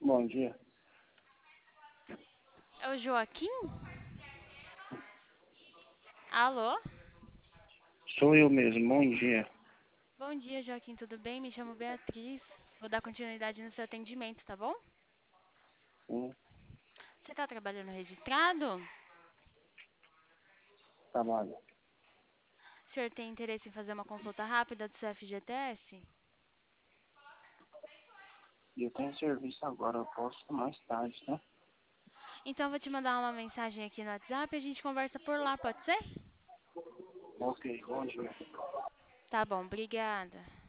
Bom dia. É o Joaquim? Alô? Sou eu mesmo. Bom dia. Bom dia, Joaquim, tudo bem? Me chamo Beatriz. Vou dar continuidade no seu atendimento, tá bom? Sim, Você tá trabalhando registrado? trabalho. O senhor tem interesse em fazer uma consulta rápida do seu FGTS? E eu tenho serviço agora. Eu posso mais tarde, tá? Então eu vou te mandar uma mensagem aqui no WhatsApp e a gente conversa por lá, pode ser? Ok, bom dia. Tá bom, obrigada.